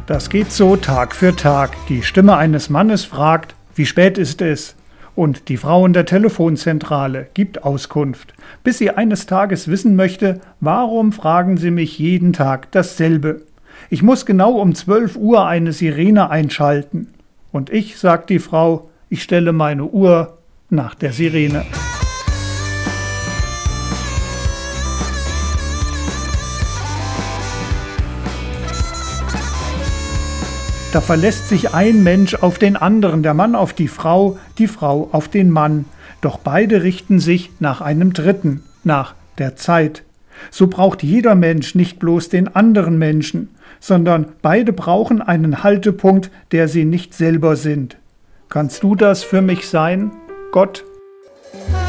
Das geht so Tag für Tag. Die Stimme eines Mannes fragt, wie spät ist es? Und die Frau in der Telefonzentrale gibt Auskunft, bis sie eines Tages wissen möchte, warum fragen Sie mich jeden Tag dasselbe? Ich muss genau um 12 Uhr eine Sirene einschalten. Und ich, sagt die Frau, ich stelle meine Uhr nach der Sirene. Da verlässt sich ein Mensch auf den anderen, der Mann auf die Frau auf den Mann. Doch beide richten sich nach einem Dritten, nach der Zeit. So braucht jeder Mensch nicht bloß den anderen Menschen, sondern beide brauchen einen Haltepunkt, der sie nicht selber sind. Kannst du das für mich sein, Gott?